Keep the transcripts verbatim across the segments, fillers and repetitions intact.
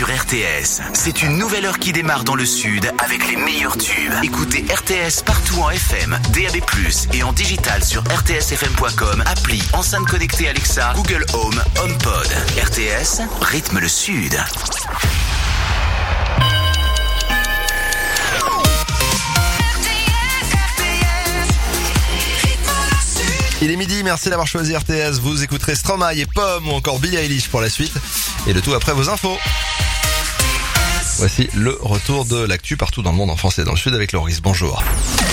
sur R T S. C'est une nouvelle heure qui démarre dans le sud avec les meilleurs tubes. Écoutez R T S partout en F M, D A B plus, et en digital sur r t s f m point com, appli, enceinte connectée Alexa, Google Home, HomePod. R T S, rythme le sud. Il est midi, merci d'avoir choisi R T S. Vous écouterez Stromae et Pomme ou encore Billie Eilish pour la suite. Et le tout après vos infos. Voici le retour de l'actu partout dans le monde en France et dans le sud avec Loris. Bonjour.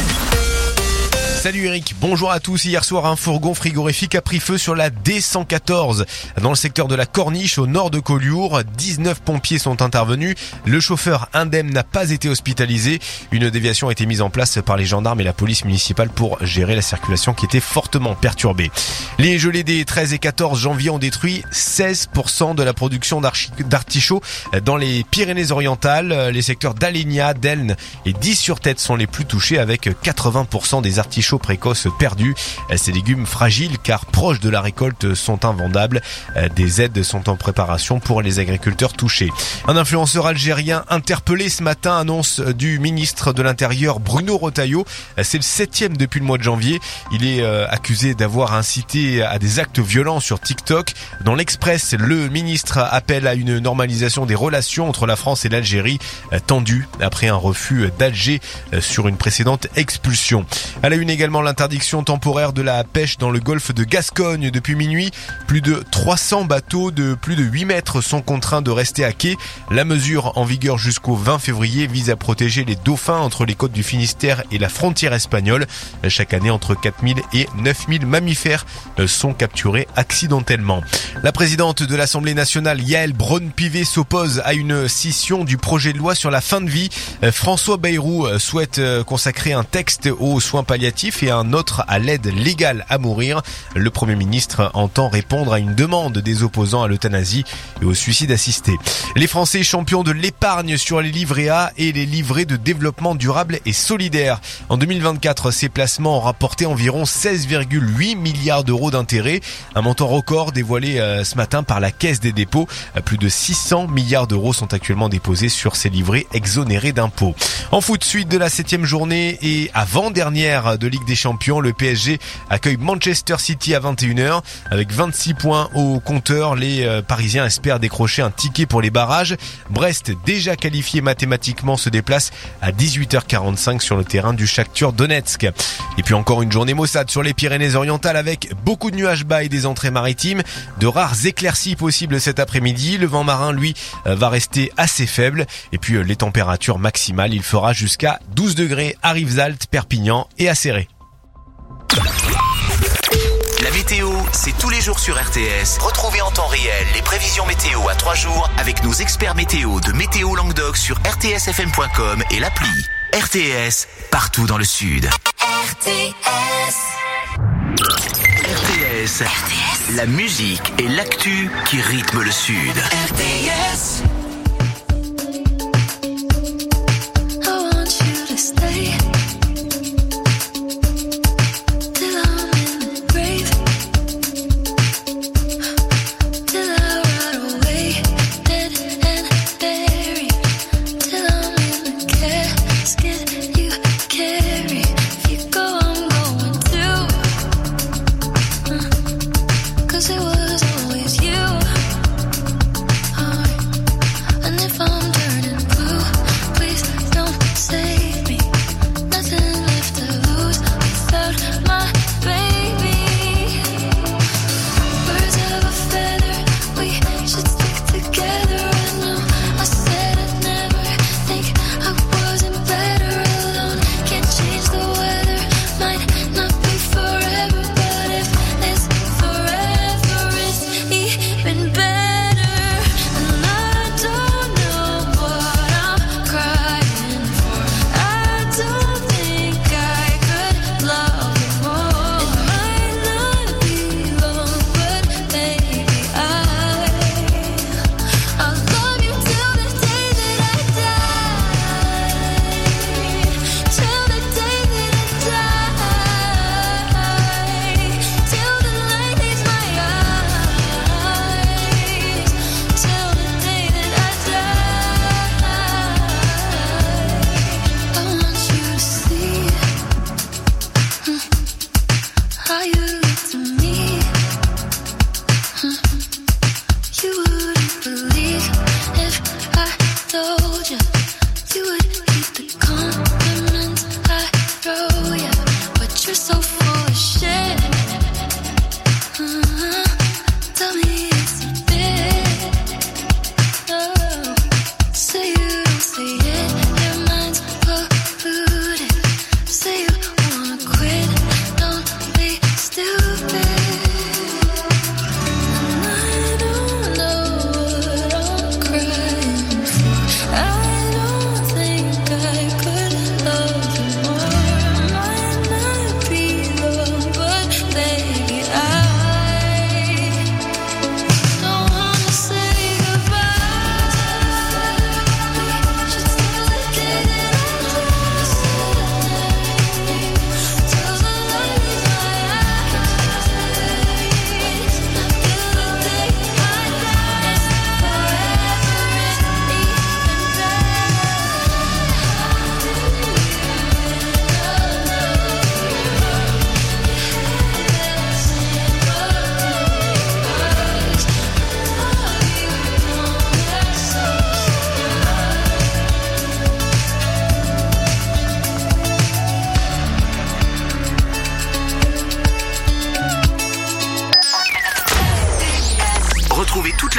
Salut Eric, bonjour à tous. Hier soir, un fourgon frigorifique a pris feu sur la D cent quatorze dans le secteur de la Corniche au nord de Collioure. dix-neuf pompiers sont intervenus. Le chauffeur indemne n'a pas été hospitalisé. Une déviation a été mise en place par les gendarmes et la police municipale pour gérer la circulation qui était fortement perturbée. Les gelées des treize et quatorze janvier ont détruit seize pour cent de la production d'artichauts dans les Pyrénées-Orientales. Les secteurs d'Alenia, d'Elne et d'Is-sur-Tête sont les plus touchés avec quatre-vingts pour cent des artichauts précoces perdus. Ces légumes fragiles car proches de la récolte sont invendables. Des aides sont en préparation pour les agriculteurs touchés. Un influenceur algérien interpellé ce matin, annonce du ministre de l'Intérieur Bruno Retailleau. C'est le septième depuis le mois de janvier. Il est accusé d'avoir incité à des actes violents sur TikTok. Dans l'Express, le ministre appelle à une normalisation des relations entre la France et l'Algérie, tendues après un refus d'Alger sur une précédente expulsion. À la une également l'interdiction temporaire de la pêche dans le golfe de Gascogne depuis minuit. Plus de trois cents bateaux de plus de huit mètres sont contraints de rester à quai. La mesure en vigueur jusqu'au vingt février vise à protéger les dauphins entre les côtes du Finistère et la frontière espagnole. Chaque année, entre quatre mille et neuf mille mammifères sont capturés accidentellement. La présidente de l'Assemblée nationale, Yaël Braun-Pivet, s'oppose à une scission du projet de loi sur la fin de vie. François Bayrou souhaite consacrer un texte aux soins palliatifs et un autre à l'aide légale à mourir. Le Premier ministre entend répondre à une demande des opposants à l'euthanasie et au suicide assisté. Les Français champions de l'épargne sur les livrets A et les livrets de développement durable et solidaire. En deux mille vingt-quatre, ces placements ont rapporté environ seize virgule huit milliards d'euros d'intérêt. Un montant record dévoilé ce matin par la Caisse des dépôts. Plus de six cents milliards d'euros sont actuellement déposés sur ces livrets exonérés d'impôts. En foot, suite de la septième journée et avant-dernière de Ligue des Champions, le P S G accueille Manchester City à vingt et une heures. Avec vingt-six points au compteur, les Parisiens espèrent décrocher un ticket pour les barrages. Brest, déjà qualifié mathématiquement, se déplace à dix-huit heures quarante-cinq sur le terrain du Shakhtar Donetsk. Et puis encore une journée maussade sur les Pyrénées-Orientales avec beaucoup de nuages bas et des entrées maritimes. De rares éclaircies possibles cet après-midi. Le vent marin, lui, va rester assez faible. Et puis les températures maximales, il fera jusqu'à douze degrés à Rivesaltes, Perpignan et à Céré. La météo, c'est tous les jours sur R T S. Retrouvez en temps réel les prévisions météo à trois jours avec nos experts météo de Météo Languedoc sur r t s f m point com et l'appli. R T S, partout dans le sud. R T S. R T S. La musique et l'actu qui rythment le sud. R T S. It was always you.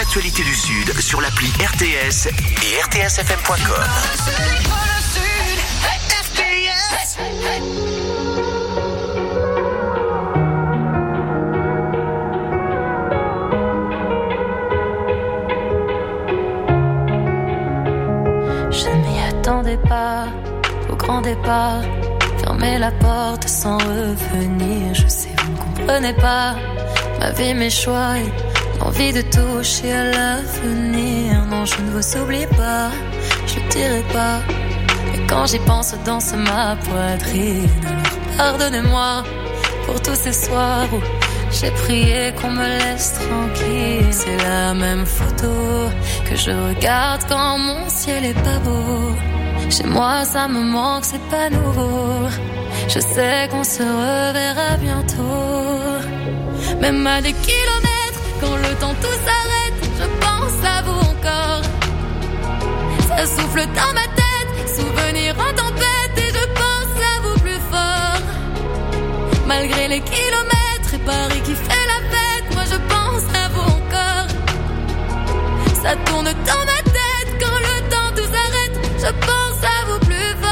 l'actualité du Sud sur l'appli R T S et R T S F M point com. Je ne m'y attendais pas au grand départ. Fermer la porte sans revenir. Je sais, vous ne comprenez pas ma vie, mes choix et l'envie de toucher à l'avenir. Non, je ne vous oublie pas, je ne dirai pas. Et quand j'y pense, danse ma poitrine. Alors pardonnez-moi pour tous ces soirs où j'ai prié qu'on me laisse tranquille. C'est la même photo que je regarde quand mon ciel est pas beau. Chez moi ça me manque, c'est pas nouveau. Je sais qu'on se reverra bientôt. Même à des kilomètres, quand le temps tout s'arrête, je pense à vous encore. Ça souffle dans ma tête, souvenir en tempête, et je pense à vous plus fort. Malgré les kilomètres et Paris qui fait la fête, moi je pense à vous encore. Ça tourne dans ma tête, quand le temps tout s'arrête, je pense à vous plus fort.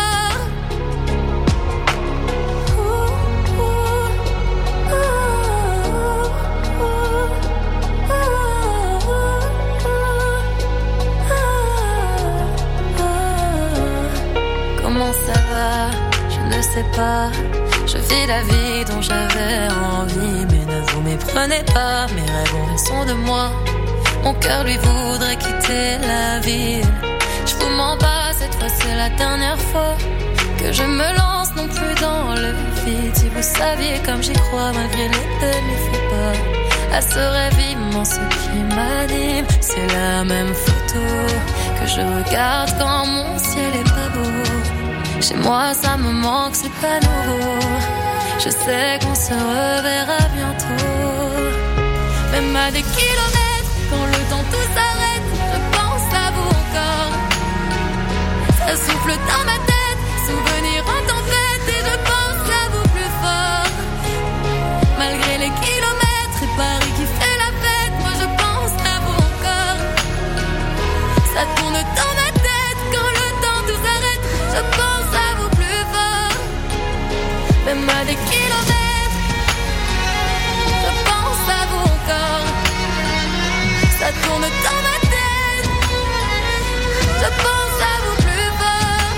Comment ça va? Je ne sais pas. Je vis la vie dont j'avais envie, mais ne vous méprenez pas, mes rêves ont raison de moi. Mon cœur lui voudrait quitter la ville. Je vous mens pas, cette fois c'est la dernière fois que je me lance non plus dans le vide. Si vous saviez comme j'y crois, malgré les peines, il faut pas à ce rêve immense qui m'anime. C'est la même photo que je regarde quand mon ciel est pas beau. Chez moi ça me manque, c'est pas nouveau. Je sais qu'on se reverra bientôt. Même à des kilomètres, quand le temps tout s'arrête, je pense à vous encore. Ça souffle dans ma tête, souvenir en tempête, et je pense à vous plus fort. Malgré les kilomètres et Paris qui fait la fête, moi je pense à vous encore. Ça tourne dans ma tête, quand le temps tout s'arrête, je pense à vous plus fort. Même à des kilomètres, je pense à vous encore. Ça tourne dans ma tête, je pense à vous plus fort.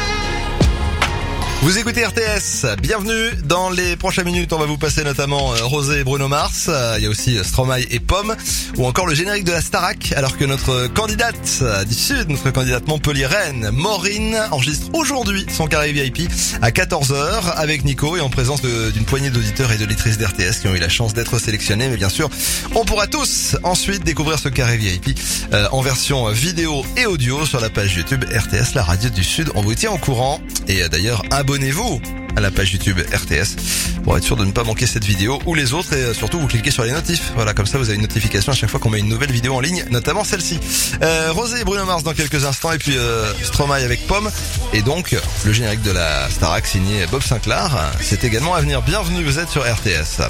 Vous écoutez R T S, bienvenue. Dans les prochaines minutes, on va vous passer notamment euh, Rosé et Bruno Mars. Euh, il y a aussi euh, Stromae et Pomme, ou encore le générique de la Starac, alors que notre candidate euh, du Sud, notre candidate Montpellier-Rennes, Maureen, enregistre aujourd'hui son carré V I P à quatorze heures avec Nico et en présence de, d'une poignée d'auditeurs et d'auditrices d'R T S qui ont eu la chance d'être sélectionnés. Mais bien sûr, on pourra tous ensuite découvrir ce carré V I P euh, en version vidéo et audio sur la page YouTube R T S, la radio du Sud. On vous tient au courant et euh, d'ailleurs, abonnez-vous à la page YouTube R T S pour être sûr de ne pas manquer cette vidéo ou les autres, et surtout vous cliquez sur les notifs. Voilà, comme ça vous avez une notification à chaque fois qu'on met une nouvelle vidéo en ligne, notamment celle-ci. Euh, Rosé et Bruno Mars dans quelques instants, et puis euh, Stromae avec Pomme, et donc le générique de la Starac signé Bob Sinclair. C'est également à venir. Bienvenue, vous êtes sur R T S.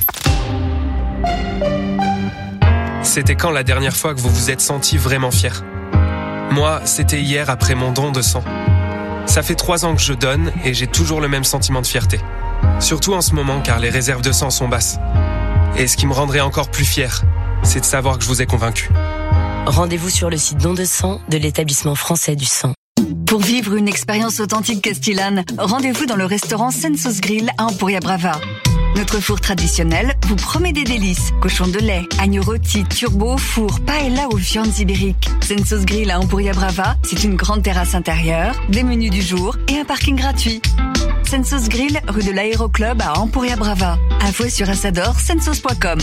C'était quand la dernière fois que vous vous êtes senti vraiment fier? Moi, c'était hier après mon don de sang. Ça fait trois ans que je donne et j'ai toujours le même sentiment de fierté. Surtout en ce moment car les réserves de sang sont basses. Et ce qui me rendrait encore plus fier, c'est de savoir que je vous ai convaincu. Rendez-vous sur le site don de sang de l'établissement français du sang. Pour vivre une expérience authentique castillane, rendez-vous dans le restaurant Sensos Grill à Empuria Brava. Notre four traditionnel vous promet des délices. Cochon de lait, agneau rôti, turbo, four, paella aux viandes ibériques. Sensos Grill à Empuria Brava, c'est une grande terrasse intérieure, des menus du jour et un parking gratuit. Sensos Grill, rue de l'Aéroclub à Empuria Brava. Info sur assador sensos point com.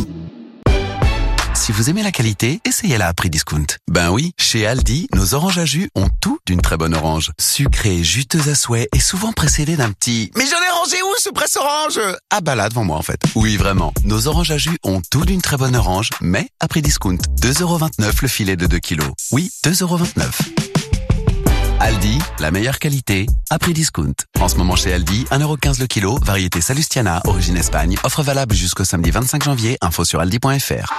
Si vous aimez la qualité, essayez-la à prix discount. Ben oui, chez Aldi, nos oranges à jus ont tout d'une très bonne orange. Sucrée, juteuse à souhait et souvent précédée d'un petit « Mais j'en ai rangé où ce presse-orange ?» Ah bah là devant moi en fait. Oui vraiment, nos oranges à jus ont tout d'une très bonne orange, mais à prix discount. deux euros vingt-neuf le filet de deux kilos. Oui, deux euros vingt-neuf. Aldi, la meilleure qualité, à prix discount. En ce moment chez Aldi, un euro quinze le kilo, variété Salustiana, origine Espagne, offre valable jusqu'au samedi vingt-cinq janvier, info sur aldi point f r.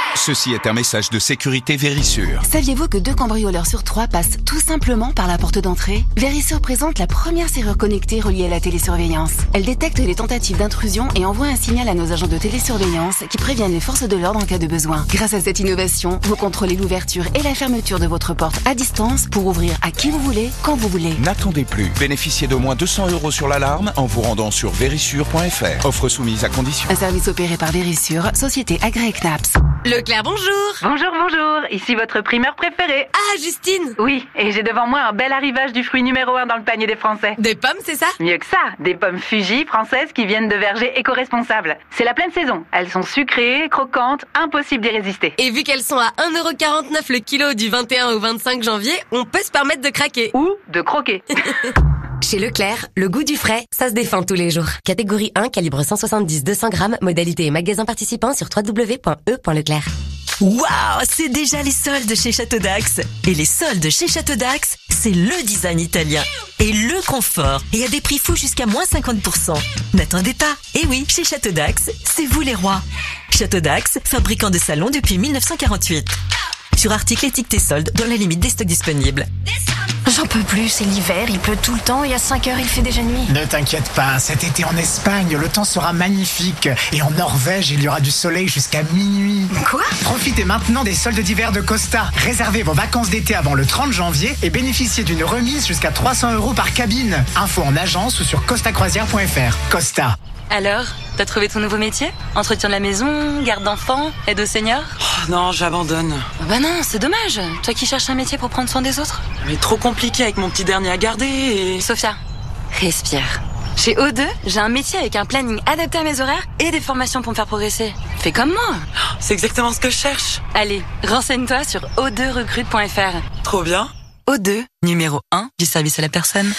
Ceci est un message de sécurité Vérissure. Saviez-vous que deux cambrioleurs sur trois passent tout simplement par la porte d'entrée? Vérissure présente la première serrure connectée reliée à la télésurveillance. Elle détecte les tentatives d'intrusion et envoie un signal à nos agents de télésurveillance qui préviennent les forces de l'ordre en cas de besoin. Grâce à cette innovation, vous contrôlez l'ouverture et la fermeture de votre porte à distance pour ouvrir à qui vous voulez, quand vous voulez. N'attendez plus. Bénéficiez d'au moins deux cents euros sur l'alarme en vous rendant sur vérissure point f r. Offre soumise à condition. Un service opéré par Vérissure, société agréée C N A P S. Leclerc, bonjour. Bonjour, bonjour. Ici votre primeur préféré. Ah, Justine. Oui, et j'ai devant moi un bel arrivage du fruit numéro un dans le panier des Français. Des pommes, c'est ça? Mieux que ça, des pommes Fuji françaises qui viennent de vergers éco-responsables. C'est la pleine saison. Elles sont sucrées, croquantes, impossible d'y résister. Et vu qu'elles sont à un euro quarante-neuf le kilo du vingt et un au vingt-cinq janvier, on peut se permettre de craquer. Ou de croquer. Chez Leclerc, le goût du frais, ça se défend tous les jours. Catégorie un, calibre cent soixante-dix deux cents grammes, modalité et magasin participant sur w w w point e point leclerc. Waouh, c'est déjà les soldes chez Château d'Axe. Et les soldes chez Château d'Axe, c'est le design italien et le confort. Et à des prix fous jusqu'à moins cinquante pour cent. N'attendez pas. Et oui, chez Château d'Axe, c'est vous les rois. Château d'Axe, fabricant de salons depuis mille neuf cent quarante-huit. Sur articles étiquetés soldes dans la limite des stocks disponibles. J'en peux plus, c'est l'hiver, il pleut tout le temps et à cinq heures il fait déjà nuit. Ne t'inquiète pas, cet été en Espagne, le temps sera magnifique. Et en Norvège, il y aura du soleil jusqu'à minuit. Quoi? Profitez maintenant des soldes d'hiver de Costa. Réservez vos vacances d'été avant le trente janvier et bénéficiez d'une remise jusqu'à trois cents euros par cabine. Info en agence ou sur costa croisière point f r. Costa. Alors, t'as trouvé ton nouveau métier? Entretien de la maison, garde d'enfants, aide aux seniors? Oh, non, j'abandonne. Oh bah non, c'est dommage. Toi qui cherches un métier pour prendre soin des autres. Mais trop compliqué avec mon petit dernier à garder et... Sophia, respire. Chez O deux, j'ai un métier avec un planning adapté à mes horaires et des formations pour me faire progresser. Fais comme moi. C'est exactement ce que je cherche. Allez, renseigne-toi sur o deux recrute point f r. Trop bien. O deux, numéro un du service à la personne.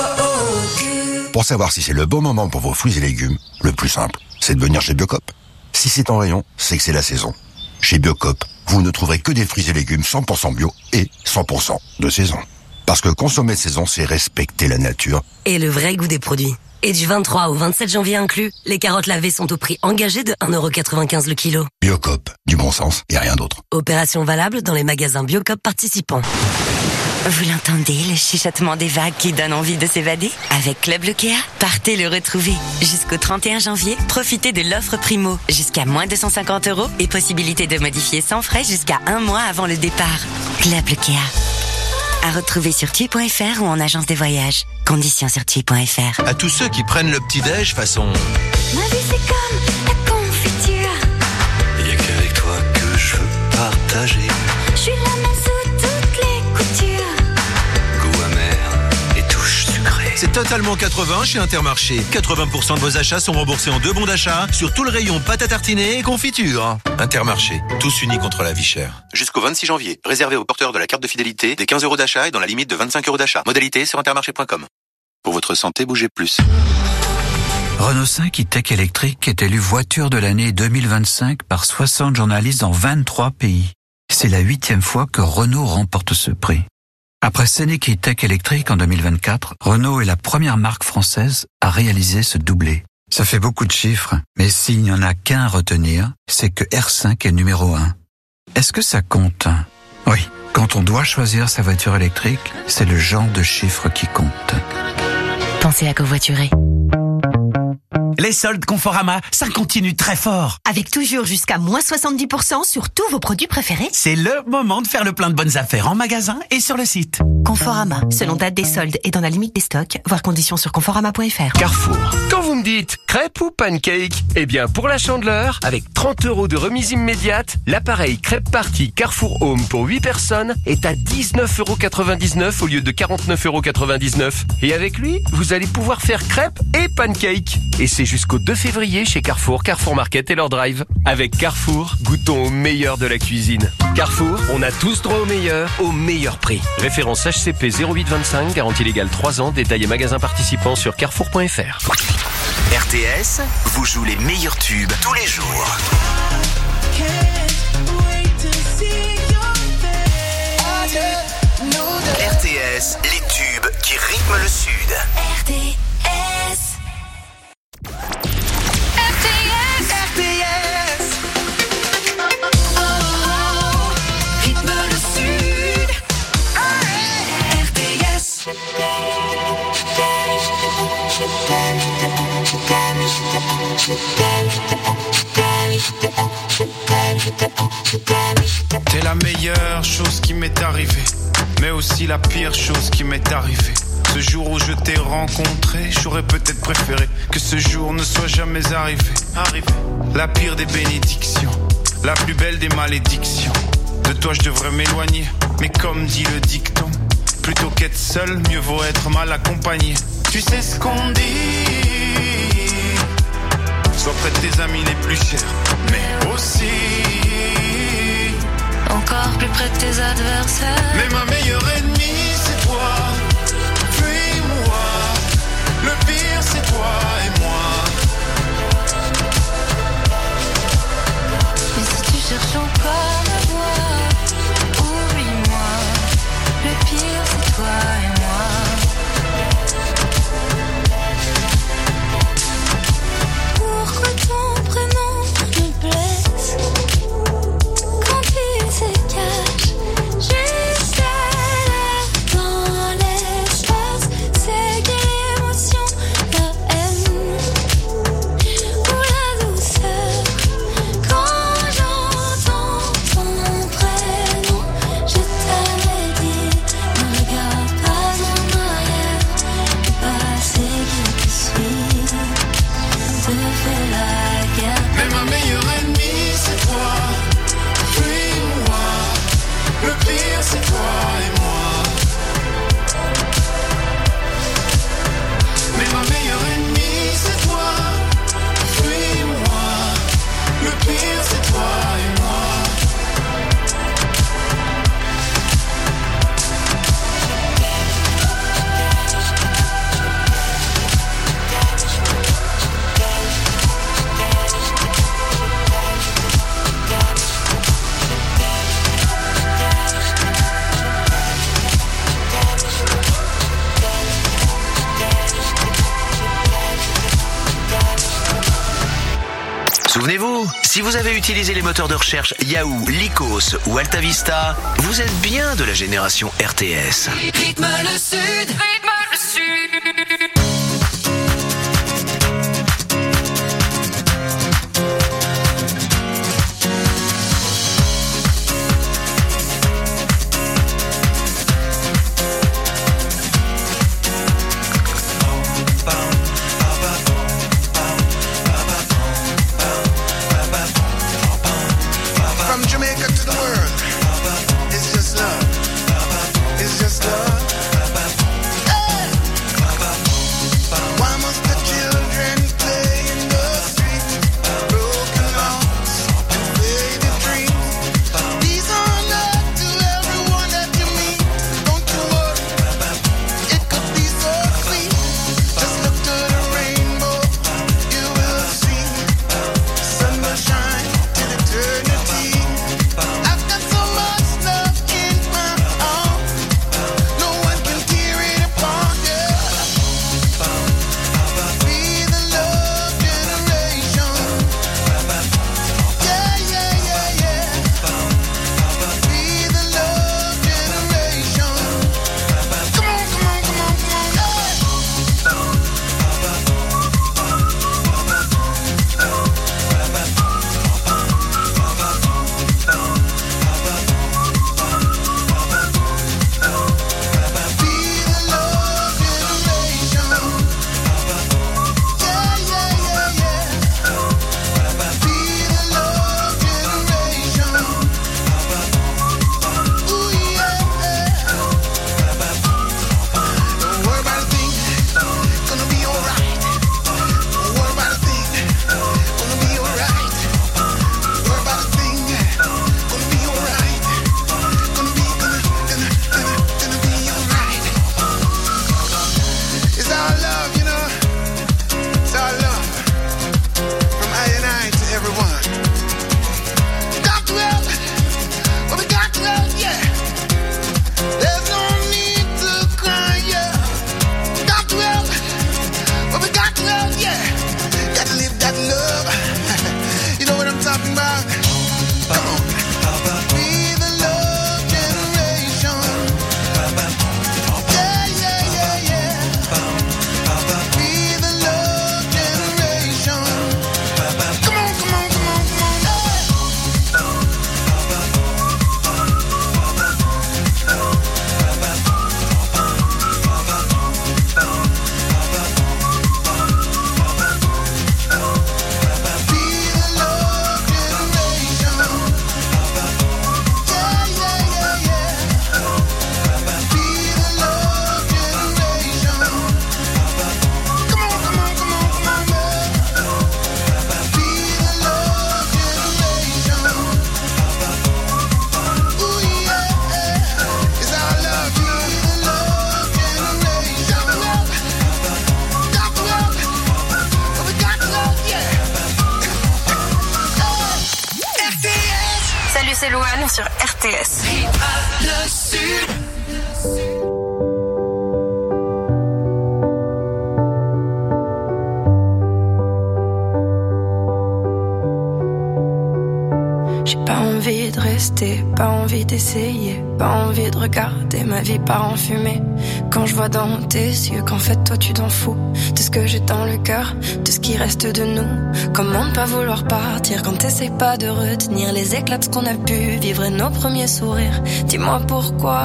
Pour savoir si c'est le bon moment pour vos fruits et légumes, le plus simple, c'est de venir chez Biocop. Si c'est en rayon, c'est que c'est la saison. Chez Biocop, vous ne trouverez que des fruits et légumes cent pour cent bio et cent pour cent de saison. Parce que consommer de saison, c'est respecter la nature. Et le vrai goût des produits. Et du vingt-trois au vingt-sept janvier inclus, les carottes lavées sont au prix engagé de un euro quatre-vingt-quinze le kilo. Biocop, du bon sens et rien d'autre. Opération valable dans les magasins Biocop participants. Vous l'entendez, le chuchotement des vagues qui donne envie de s'évader? Avec Club Leclerc, partez le retrouver. Jusqu'au trente et un janvier, profitez de l'offre Primo. Jusqu'à moins deux cent cinquante euros et possibilité de modifier sans frais jusqu'à un mois avant le départ. Club Leclerc. À retrouver sur tu y point f r ou en agence de voyage. Conditions sur tu y point f r. À tous ceux qui prennent le petit-déj façon... Ma vie c'est comme la confiture. Y'a qu'avec toi que je veux partager. Je suis la main sous toutes les coutures. Goût amer et touche sucrée. C'est totalement quatre-vingts chez Intermarché. quatre-vingts pour cent de vos achats sont remboursés en deux bons d'achat sur tout le rayon pâte à tartiner et confiture. Intermarché, tous unis contre la vie chère. Jusqu'au vingt-six janvier, réservé aux porteurs de la carte de fidélité des quinze euros d'achat et dans la limite de vingt-cinq euros d'achat. Modalité sur intermarché point com. Pour votre santé, bougez plus. Renault cinq e-Tech électrique est élu voiture de l'année deux mille vingt-cinq par soixante journalistes dans vingt-trois pays. C'est la huitième fois que Renault remporte ce prix. Après Scénic e-Tech électrique en deux mille vingt-quatre, Renault est la première marque française à réaliser ce doublé. Ça fait beaucoup de chiffres, mais s'il n'y en a qu'un à retenir, c'est que R cinq est numéro un. Est-ce que ça compte? Oui, quand on doit choisir sa voiture électrique, c'est le genre de chiffre qui compte. Pensez à covoiturer. Les soldes Conforama, ça continue très fort. Avec toujours jusqu'à moins soixante-dix pour cent sur tous vos produits préférés. C'est le moment de faire le plein de bonnes affaires en magasin et sur le site. Conforama, selon date des soldes et dans la limite des stocks, voir conditions sur conforama point f r. Carrefour. Quand vous me dites crêpe ou pancake, eh bien pour la Chandeleur, avec trente euros de remise immédiate, l'appareil crêpe party Carrefour Home pour huit personnes est à dix-neuf euros quatre-vingt-dix-neuf au lieu de quarante-neuf euros quatre-vingt-dix-neuf. Et avec lui, vous allez pouvoir faire crêpe et pancake. Et c'est jusqu'au deux février chez Carrefour, Carrefour Market et leur drive. Avec Carrefour, goûtons au meilleur de la cuisine. Carrefour, on a tous droit au meilleur, au meilleur prix. Référence H C P zéro huit vingt-cinq, garantie légale trois ans, détail et magasin participants sur carrefour point f r. R T S vous joue les meilleurs tubes tous les jours. R T S, les tubes qui rythment le Sud. R T S. R T S. R T S. T'es la meilleure chose qui m'est arrivée, mais aussi la pire chose qui m'est arrivée. Ce jour où je t'ai rencontré, j'aurais peut-être préféré que ce jour ne soit jamais arrivé. Arrivé. La pire des bénédictions, la plus belle des malédictions. De toi je devrais m'éloigner, mais comme dit le dicton, plutôt qu'être seul, mieux vaut être mal accompagné. Tu sais ce qu'on dit, sois près de tes amis les plus chers, mais aussi encore plus près de tes adversaires. Mais ma meilleure ennemie c'est toi, puis moi. Le pire c'est toi et moi. Et si tu cherches encore à voir, oublie-moi. Le pire c'est toi et moi. Pourquoi ton prénom me blesse quand il se cache juste là dans l'espace? C'est quelle émotion, la haine ou la douceur? Quand j'entends ton prénom, je t'avais dit, ne regarde pas en arrière. Le passé qui te suit te fait la guerre. Mais ma meilleure ennemie c'est toi, puis moi. Le pire c'est toi et moi. Mais ma meilleure ennemie c'est toi, puis moi. Le pire c'est toi et moi. Souvenez-vous, si vous avez utilisé les moteurs de recherche Yahoo, Lycos ou AltaVista, vous êtes bien de la génération R T S. Rythme le sud, rythme le sud. From Jamaica to the world, it's just love. It's just love. Hey! Louane sur R T S. J'ai pas envie de rester, pas envie d'essayer, pas envie de regarder ma vie part en fumée. Quand je vois dans tes yeux qu'en fait toi tu t'en fous de ce que j'ai dans le cœur, de ce qui reste de nous. Comment ne pas vouloir partir quand t'essaies pas de retenir les éclats de ce qu'on a pu vivre et nos premiers sourires. Dis-moi pourquoi.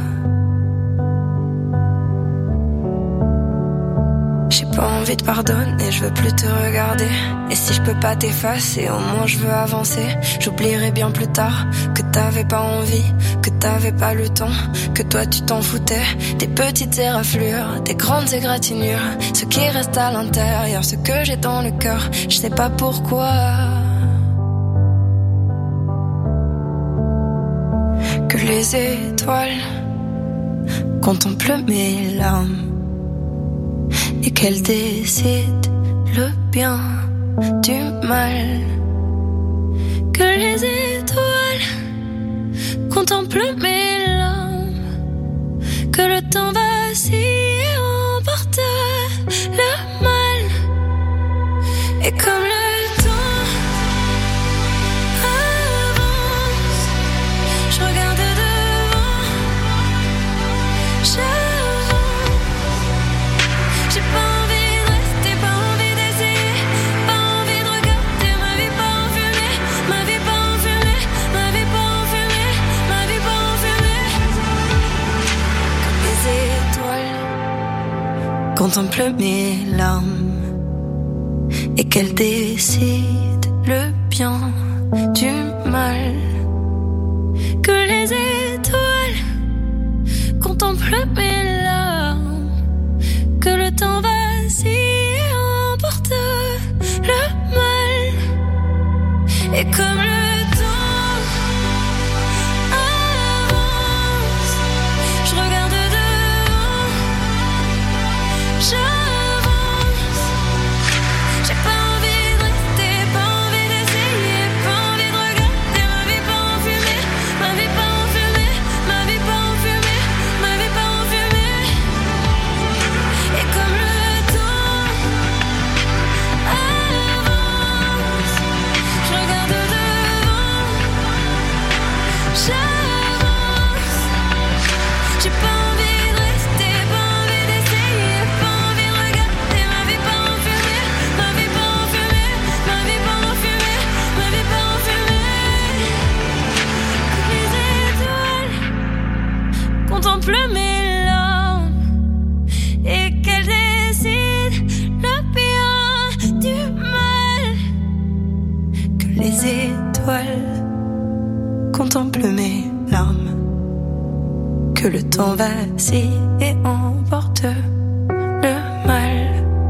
J'ai pas envie de pardonner, je veux plus te regarder. Et si je peux pas t'effacer, au moins je veux avancer. J'oublierai bien plus tard que t'avais pas envie, que t'avais pas le temps, que toi tu t'en foutais. Des petites éraflures, des grandes égratignures, ce qui reste à l'intérieur, ce que j'ai dans le cœur, je sais pas pourquoi. Que les étoiles contemplent mes larmes et qu'elle décide le bien du mal. Que les étoiles contemplent mes larmes, que le temps vacille et emporte le mal. Et comme le temps avance, je regarde devant, je j'ai pas envie de rester, pas envie d'essayer, pas envie de regarder ma vie pas en fumée, ma vie pas en fumée, ma vie pas en fumée, ma vie pas en fumée. Comme les étoiles contemplent mes larmes et qu'elles décident le bien du mal. Que les étoiles contemplent mes larmes, que le temps vacille et emporte le mal. Et comme le temps avance, je regarde devant, j'avance. J'ai pas envie de rester, pas envie d'essayer, pas envie de regarder ma vie pas en fumée, ma vie pas en fumée, ma vie pas en fumée, ma vie pas en fumée. Et comme le temps avance, je regarde devant, j'avance. J'ai pas envie de rester, pas envie d'essayer, pas envie de regarder ma vie pas en fumée, ma vie pas en fumée, ma vie pas en fumée, ma vie pas en fumée. Que les étoiles contemplent mes larmes et qu'elle décide le bien du mal. Que les étoiles contemplent mes larmes, que le temps vacille et emporte le mal.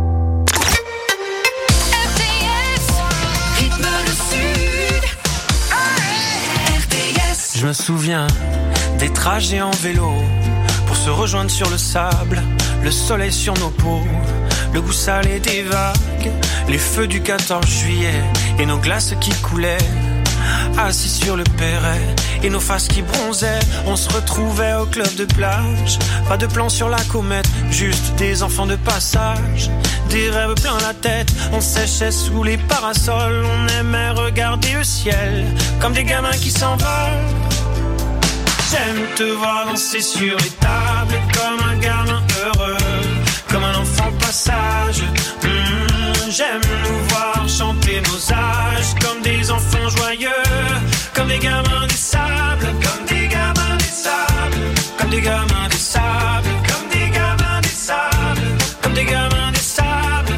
R T S, rythme le sud. R T S. Je me souviens des trajets en vélo pour se rejoindre sur le sable, le soleil sur nos peaux, le goût salé des vagues, les feux du quatorze juillet et nos glaces qui coulaient, assis sur le perret et nos faces qui bronzaient. On se retrouvait au club de plage, pas de plan sur la comète, juste des enfants de passage, des rêves plein la tête. On séchait sous les parasols, on aimait regarder le ciel comme des gamins qui s'envolent. J'aime te voir danser sur les tables comme un gamin heureux, comme un enfant passage. Mmh, j'aime nous voir chanter nos âges comme des enfants joyeux, comme des gamins des sables, comme des gamins des sables, comme des gamins des sables, comme des gamins des sables, comme des gamins des sables.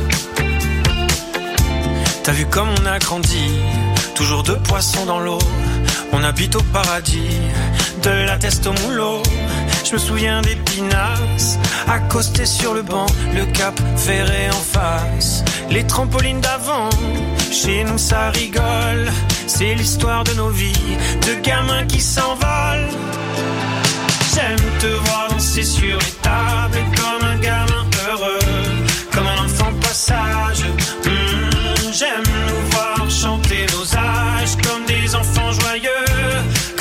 T'as vu comme on a grandi, toujours deux poissons dans l'eau. On habite au paradis, de la teste au moulot. Je me souviens des pinasses, accostés sur le banc, le cap ferré en face, les trampolines d'avant. Chez nous ça rigole, c'est l'histoire de nos vies, de gamins qui s'envolent. J'aime te voir danser sur les tables comme un gamin heureux, comme un enfant passage. Mmh, j'aime nous voir chanter nos âges comme des enfants joyeux,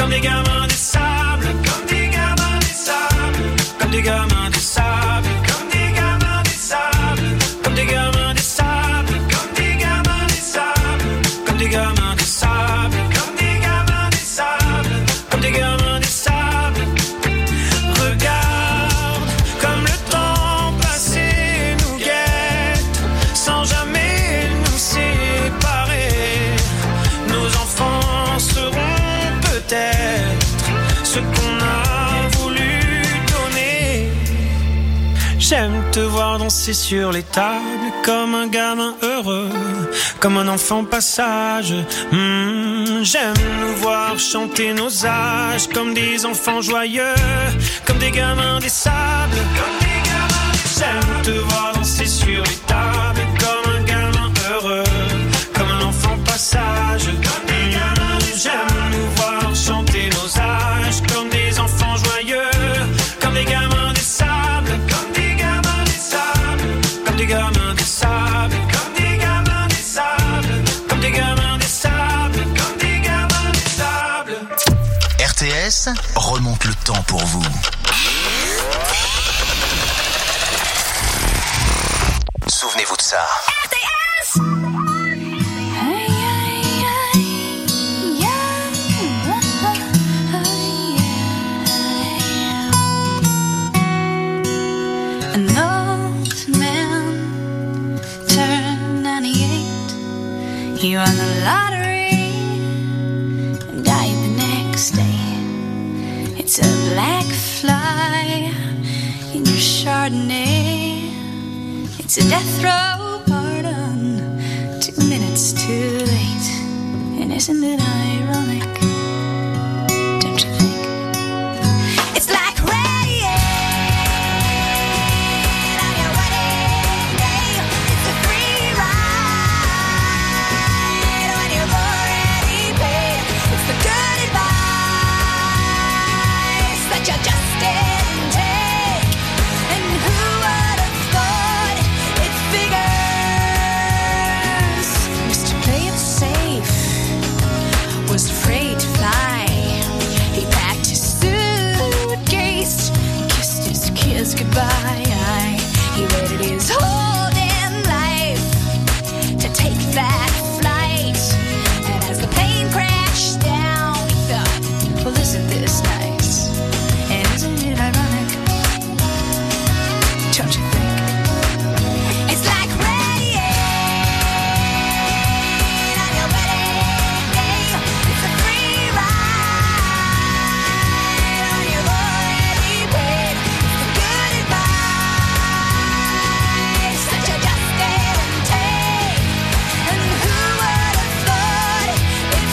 J'aime te voir danser sur les tables comme un gamin heureux, comme un enfant passage. Mmh, j'aime nous voir chanter nos âges comme des enfants joyeux, comme des gamins des sables, comme des gamins des sables. J'aime te voir danser sur les tables comme un gamin heureux, comme un enfant passage, comme des gamins des sables. J'aime nous voir chanter nos âges comme des enfants joyeux, comme des gamins des sables, comme des gamins des sables, comme des gamins des sables, comme des gamins des sables, comme des gamins des sables, comme des gamins des sables. R T S remonte le temps pour vous. Souvenez-vous de ça. R T S. An old man turned ninety-eight. He won the lottery and died the next day. It's a black fly in your Chardonnay. It's a death row pardon, two minutes too late. And isn't it ironic? Don't you think? It's like rain on your wedding day. It's a free ride when you've already paid. It's the good advice that you just didn't take. And who would have thought it figures? Mister Play It Safe was afraid to fly. He packed his suitcase and kissed his kids goodbye. He waited his whole damn life to take that flight. And as the plane crashed down, he thought, well, isn't this nice? And isn't it ironic? Don't you think? It's like rain on your wedding day. It's a free ride when you've already paid. The good advice that you just didn't take. And who would have thought it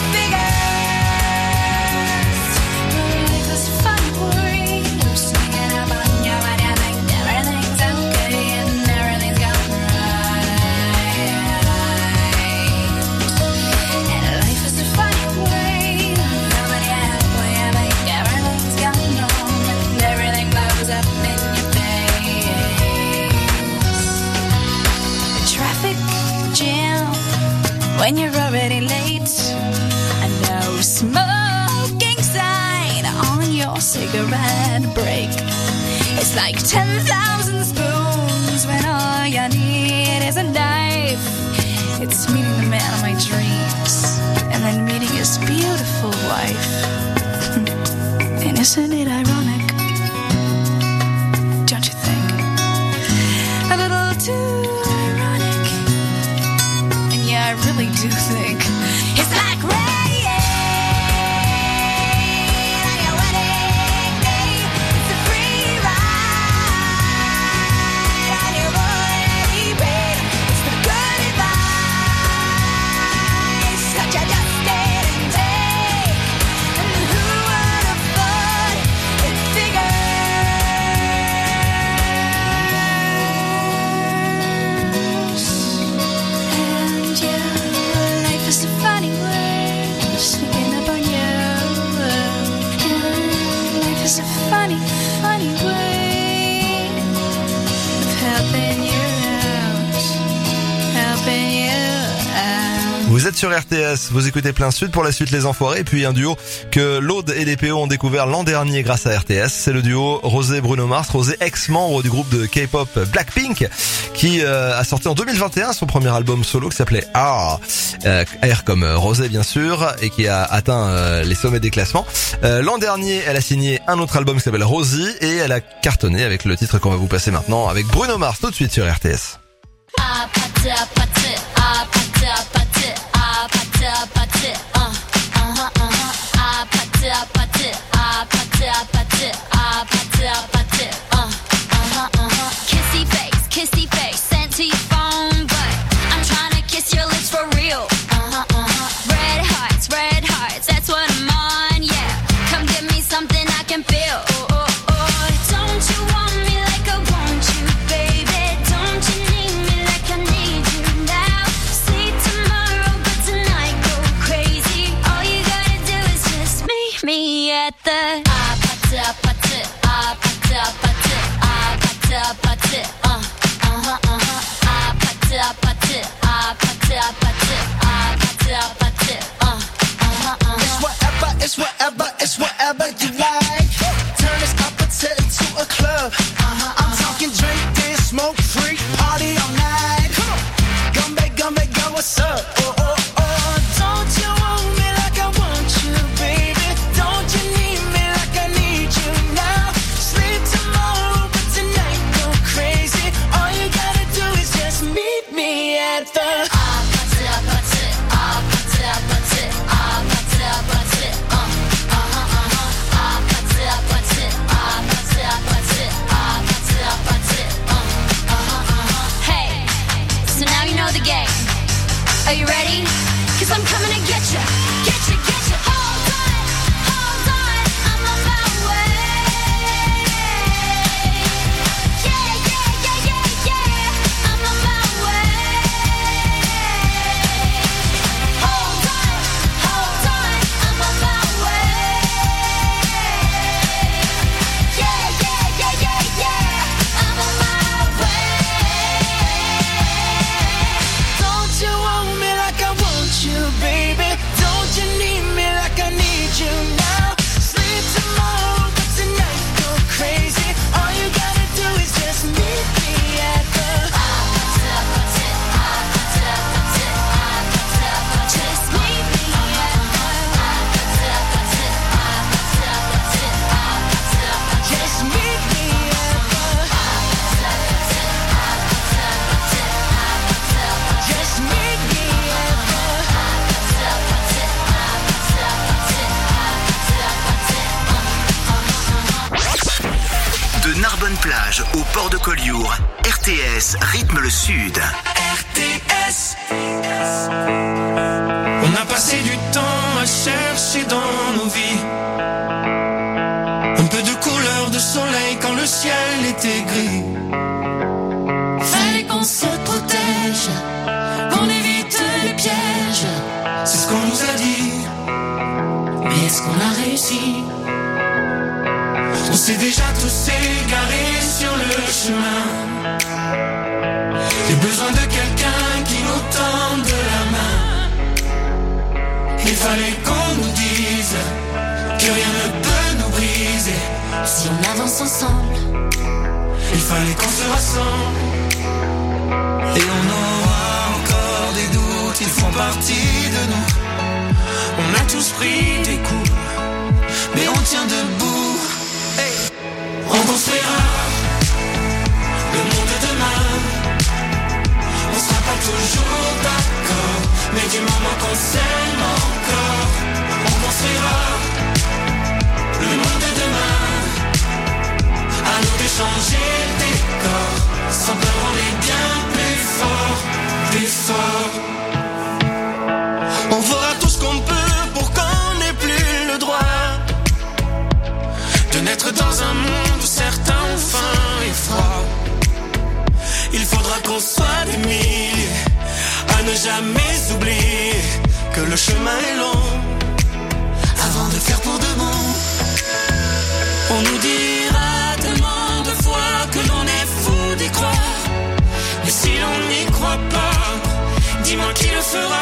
figures? Life is funny, boy. You're sneaking up on your mind and think everything's okay and everything's gone right. And life is a funny way. Nobody halfway, I think everything's gone wrong and everything blows up in your face. The traffic jam when you're already late. A no smoking sign on your cigarette break. It's like ten thousand spoons when all you need is a knife. It's meeting the man of my dreams and then meeting his beautiful wife. And isn't it ironic? Don't you think? A little too ironic. And yeah, I really do think it's like rain on your wedding day. It's a free ride on your already paid. It's the good advice that you just didn't take. And who would have thought it figures? And yeah, life is a funny word, sneaking up on you. And life is a funny, funny way of helping you out, helping you out. Vous êtes sur R T S, vous écoutez Plein Sud pour la suite Les Enfoirés, et puis un duo que l'Aude et les P O ont découvert l'an dernier grâce à R T S, c'est le duo Rosé Bruno Mars. Rosé, ex-membre du groupe de K-pop Blackpink, qui euh, a sorti en deux mille vingt et un son premier album solo qui s'appelait R, euh, R comme euh, Rosé bien sûr, et qui a atteint euh, les sommets des classements. Euh, l'an dernier, elle a signé un autre album qui s'appelle Rosie, et elle a cartonné avec le titre qu'on va vous passer maintenant, avec Bruno Mars tout de suite sur R T S. Ah, pâté, ah, pâté, ah, pâté, ah, pâté, ah, pâté, ah, pâté, ah, uh-huh, uh-huh, ah, pâté, ah, pâté, ah, pâté, ah, pâté, ah, pâté, ah, pâté, ah, uh-huh, uh-huh. Kissy at the party, party, party, party, party, party, uh, uh-huh, uh-huh, party, party, party, party, party, party, uh, uh-huh, uh-huh. Hey, so now you know the game. Are you ready? 'Cause I'm coming to get you, get you, get you. Hold on, hold on, I'm on my way. Yeah, yeah, yeah, yeah, yeah, I'm on my way. Hold on, hold on, I'm on my way. Yeah, yeah, yeah, yeah, yeah, I'm on my way. Don't you want me like I want you, baby? Don't you need me like I need you now? Sleep tomorrow, but tonight go crazy. All you gotta do is just meet me at the just meet me at the just meet me at the just meet me at De Narbonne-Plage au port de Collioure, R T S rythme le sud. R T S. On a passé du temps à chercher dans nos vies un peu de couleur de soleil quand le ciel était gris. Fallait qu'on se protège, qu'on évite les pièges. C'est ce qu'on nous a dit, Mais est-ce qu'on a réussi? on s'est déjà tous égarés sur le chemin. J'ai besoin de quelqu'un qui nous tende la main. Il fallait qu'on nous dise que rien ne peut nous briser. Si on avance ensemble, il fallait qu'on se rassemble. Et on aura encore des doutes, ils font partie de nous. On a tous pris des coups, mais on tient debout. Hey. On construira le monde de demain. On sera pas toujours d'accord, mais du moment qu'on s'aime encore, on construira le monde de demain. À nous d'échanger le décor, sans peur on est bien plus fort, plus fort. On fera tout ce qu'on peut pour qu'on n'ait plus le droit de naître dans un monde où certains ont faim et froid. Il faudra qu'on soit des milliers à ne jamais oublier que le chemin est long avant de faire pour de bon. On nous dira tellement de fois que l'on est fou d'y croire. Mais si l'on n'y croit pas, dis-moi qui le fera.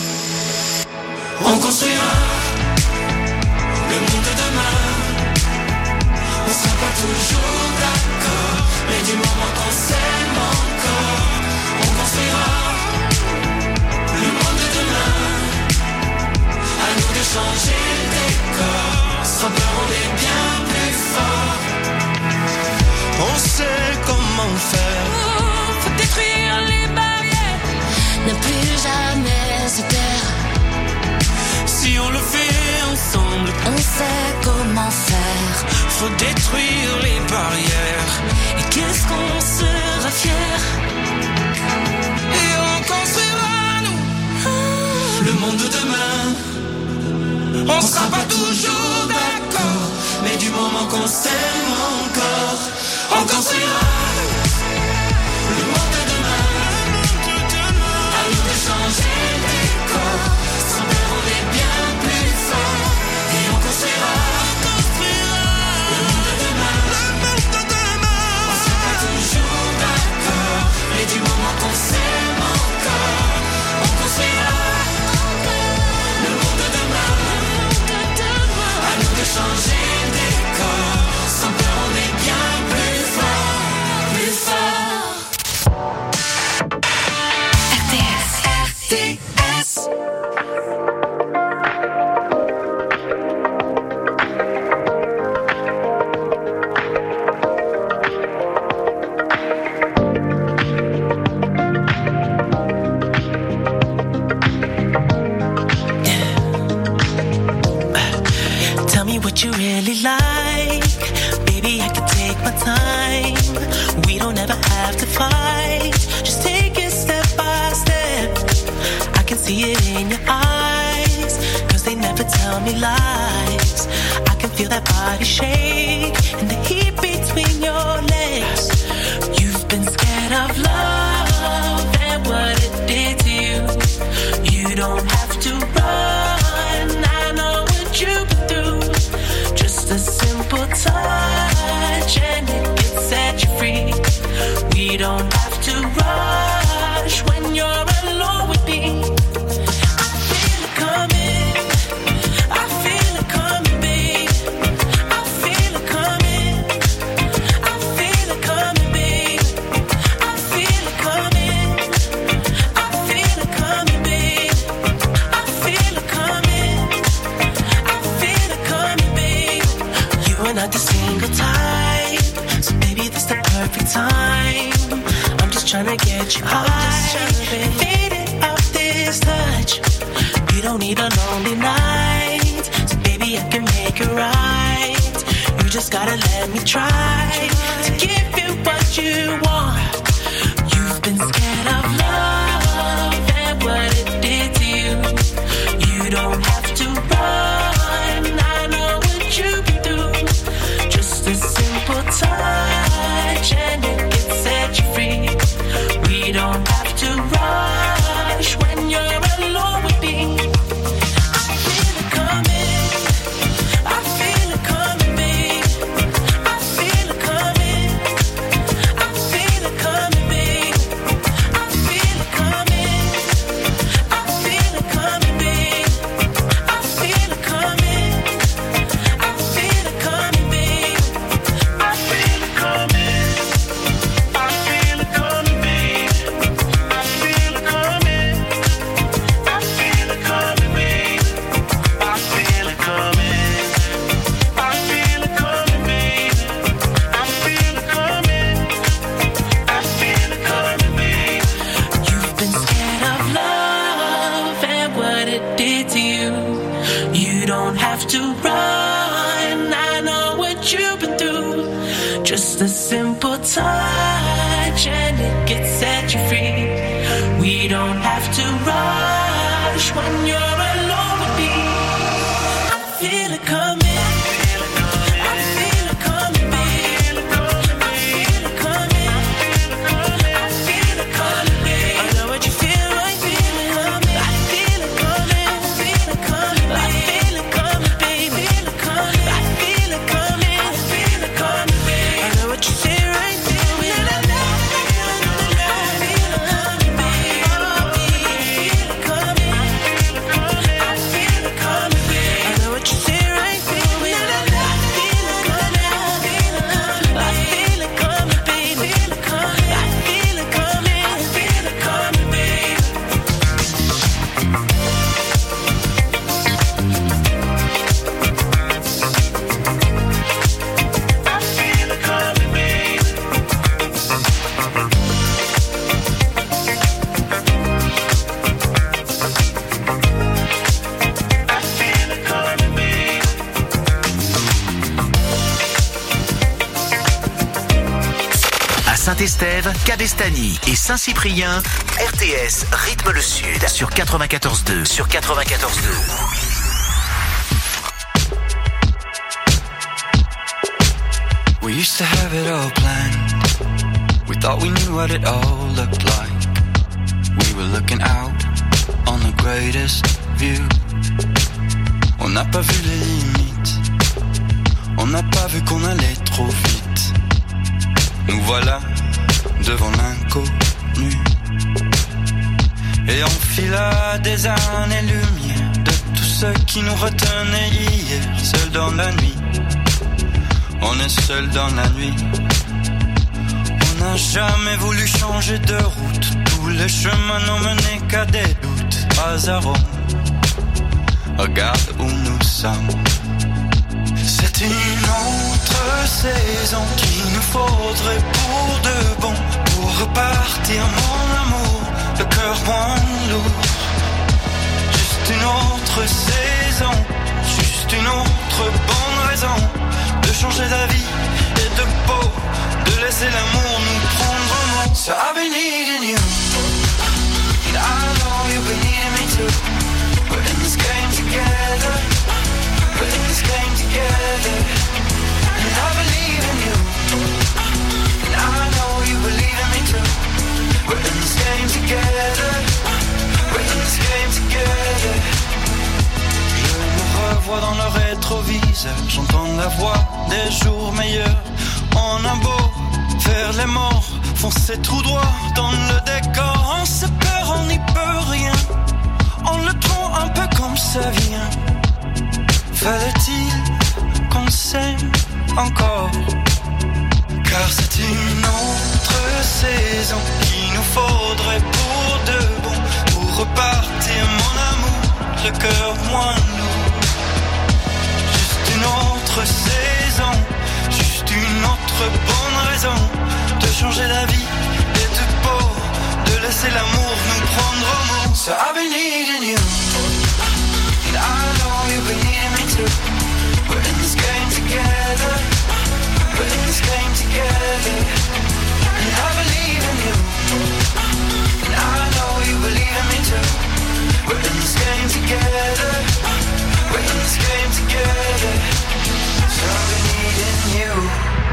On construira le monde de demain. On sera pas toujours d'accord, mais du moment qu'on s'aime encore, on construira le monde de demain. À nous de changer le décor, sans peur on est bien plus fort. On sait comment faire. oh, faut détruire les barrières, ne plus jamais se taire. Si on le fait ensemble, On sait comment faire. faut détruire les barrières. Et qu'est-ce qu'on sera fier? Et on construira nous le monde de demain. On sera pas toujours d'accord, mais du moment qu'on s'aime encore, on construira le monde de demain. À nous de changer le décor, sans peur on est bien plus fort. Et on construira le monde de demain. On sera pas toujours d'accord, mais du moment qu'on s'aime encore, on construira le monde de demain. À nous de changer le décor, sans peur body shake and the heat between your legs. You've been scared of love and what it did to you. You don't have to run, I know what you've been through. Just a simple touch and it can set you free. We don't have to rush when you're alone with me. I feel it coming, I feel it coming, babe. I feel it coming, I feel it coming, babe. I feel it coming, I feel it coming, babe. I feel it coming, I feel it coming, babe. You are not the single type, so baby this the perfect time. I'm just tryna get you high, faded off this touch. You don't need a lonely night, so baby I can make it right. You just gotta let me try to give you what you want. You've been scared of love and what it did to you. You don't have to run, I know what you've been through. Just a simple touch and it can set you free. We don't have to rush when you're alone with me. I feel it coming, I feel it coming, babe. I feel it coming, I feel it coming, babe. I feel it coming, I feel it coming, babe. I feel it coming, I feel it coming, babe. I feel it coming, I feel it coming, babe. I feel it coming, I feel it coming, babe. I feel it coming, I feel it coming, babe. I feel it coming, I feel it coming, babe. You've been scared of love and what it did to you. You don't have to run, I know what you've been through. Just a simple touch and it gets set you free. We don't have to rush when you're alone with me. I feel it coming, I feel it coming, babe. I feel it coming, I feel it coming, babe. I know what you feel like, feel it coming. I feel it coming, I feel it coming, I feel it coming, babe. I feel it coming, I feel it coming, babe. I know what you feel right, feel it. I feel it coming, babe. I feel it coming, I feel it coming, babe. I know what you feel right, feel it. I feel it coming, I feel it coming, babe. I feel it coming, I feel it coming, babe. I feel it coming, babe. I feel it coming, babe. À Saint-Estève, Cabestany et Saint-Cyprien, R T S rythme le sud sur quatre-vingt-quatorze deux. Sur quatre-vingt-quatorze deux. We used to have it all planned. We thought we knew what it all looked like. We were looking out on the greatest view. On n'a pas vu les limites. On n'a pas vu qu'on allait trop vite. Nous voilà devant l'inconnu. Et on fila des années-lumière de tout ce qui nous retenait hier. Seul dans la nuit. On est seul dans la nuit. On n'a jamais voulu changer de route. Tous les chemins n'ont mené qu'à des doutes. Pas à Rome. Regarde où nous sommes. C'est une autre saison qu'il nous faudrait pour de bon. Pour repartir mon amour, le cœur moins lourd. Juste une autre saison, juste une autre bonne raison de changer d'avis et de peau, de laisser l'amour nous prendre en main. So I've been needing you, and I know you've been needing me too. We're in this game together, we're in this game together. voix dans le rétroviseur, j'entends la voix des jours meilleurs. On a beau faire les morts, foncer tout droit dans le décor. On se perd, on n'y peut rien, on le prend un peu comme ça vient. Fallait-il qu'on s'aime encore? Car c'est une autre saison qu'il nous faudrait pour de bon, pour repartir mon amour, le cœur moins lourd. Juste une autre saison, juste une autre bonne raison de changer la vie et de peau, de laisser l'amour nous prendre au mot. So I've been needing you, and I know you've been needing me too. We're in this game together, we're in this game together, and I believe in you, and I know you believe in me too. We're in this game together, we're in this game together, so I've been needing you.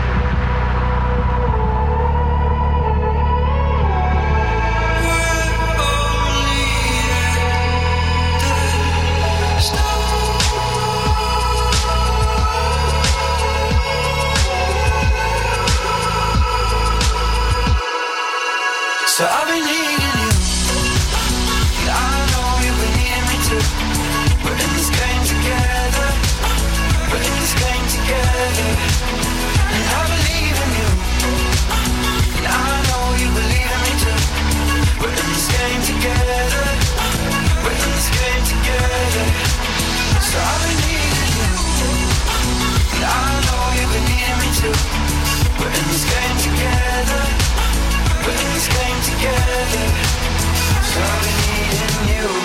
So I've been needing you, and I know you've been needing me too. We're in this game together, we're in this game together, and I believe in you, and I know you believe in me too. We're in this game together, we're in this game together. So I've been needing you, and I know you've been needing me too. We're in this game together, we're in this game together, so I've been needing you.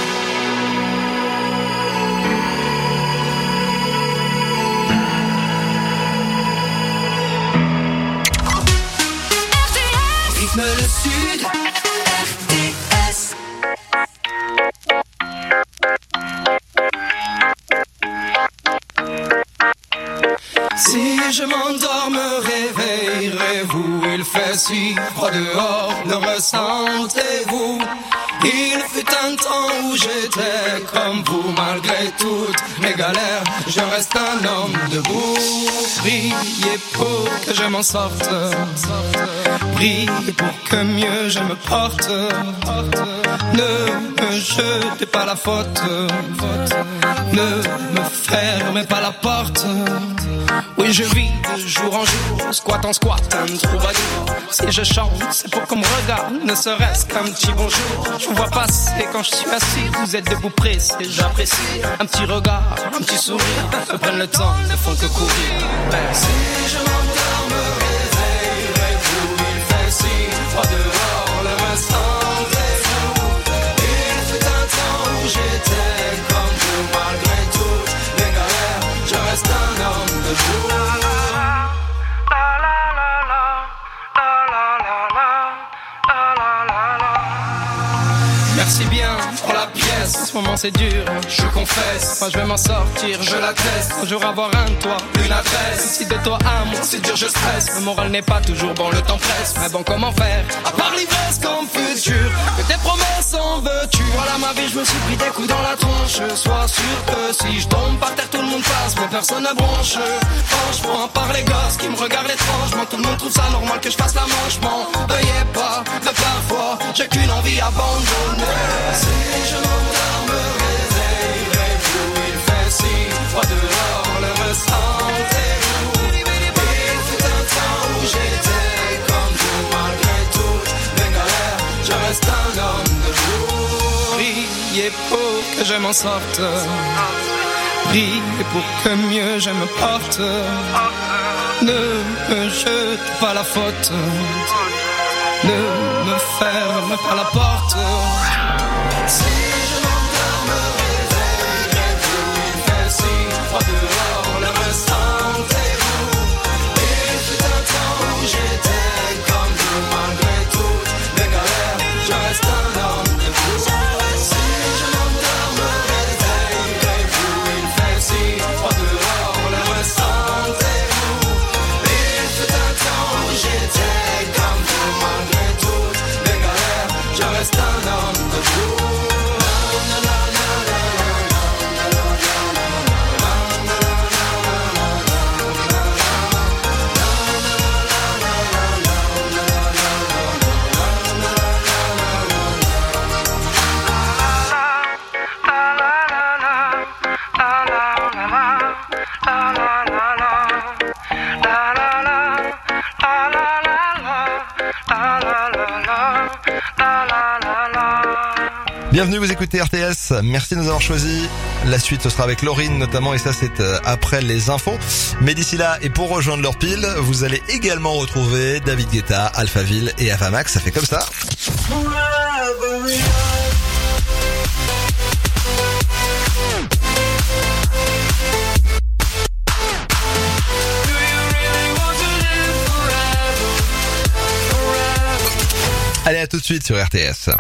Rythme le Sud, R T S. Si je m'endors, me réveillerez-vous? Il fait si froid dehors, le ressentez-vous? Il fut un temps où j'étais comme vous, malgré toutes mes galères, je reste un homme debout. Priez pour que je m'en sorte, priez pour que mieux je me porte. Ne me jetez pas la faute, ne me fermez pas la porte. Oui, je vis de jour en jour, squat en squat, un troubadour. Si je chante, c'est pour qu'on me regarde, ne serait-ce qu'un petit bonjour. Je vous vois passer quand je suis assis, vous êtes debout pressé, j'apprécie. Un petit regard, un petit sourire, me prennent le temps, ne font que courir. Merci. Si je m'endors, me réveillerez-vous? Il fait si froid dehors, le ressentez-vous? Il fut un temps où j'étais comme vous, malgré toutes mes galères, je reste un homme debout. Merci bien pour la pièce, en ce moment c'est dur, je confesse. Moi je vais m'en sortir, je l'atteste. Un jour avoir un toit, une adresse. Si de toi à moi c'est dur, je stresse. Le moral n'est pas toujours bon, le temps presse. Mais bon, comment faire, à part l'ivresse comme futur? Que tes promesses en veux-tu? Voilà ma vie, je me suis pris des coups dans la tronche. Sois sûr que si je tombe par terre, tout le monde passe, mais personne ne bronche. Franchement, à part les gosses qui me regardent étrangement, tout le monde trouve ça normal que je fasse la manche. M'en veuillez pas, de parfois j'ai qu'une envie abandonnée. Si je m'endors, me réveillerez-vous? Il fait si froid dehors, le ressentez-vous? Il fut un temps où j'étais comme vous, malgré toutes mes galères, je reste un homme debout. Priez pour que je m'en sorte, priez pour que mieux je me porte. Ne me jete pas la faute, ne me ferme pas la porte. Si je m'endors, me réveillerez-vous? Il fait si froid dehors, le ressentez-vous? Il fut un temps où j'étais comme vous, malgré toutes mes galères, je reste un homme debout. Si je m'endors, me réveillerez-vous? Il fait si froid dehors, le ressentez-vous? Il fut un temps où j'étais comme vous, malgré toutes mes galères, je reste un homme debout. Bienvenue, vous écoutez R T S. Merci de nous avoir choisis. La suite, ce sera avec Laurine notamment, et ça c'est euh, après les infos. Mais d'ici là, et pour rejoindre leur pile, vous allez également retrouver David Guetta, Alphaville et Avamax. Ça fait comme ça. Allez, à tout de suite sur R T S.